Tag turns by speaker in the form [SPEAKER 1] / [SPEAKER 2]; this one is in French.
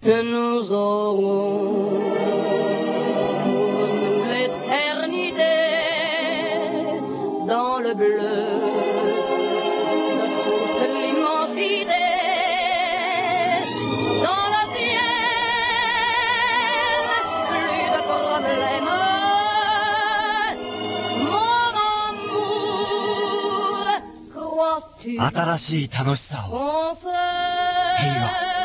[SPEAKER 1] que nous aurons pour nous l'éternité dans le bleu de toute l'immensité. Dans le ciel, plus de problèmes. Mon amour, crois-tu
[SPEAKER 2] 新しい楽しさを、
[SPEAKER 1] qu'on se
[SPEAKER 2] 平和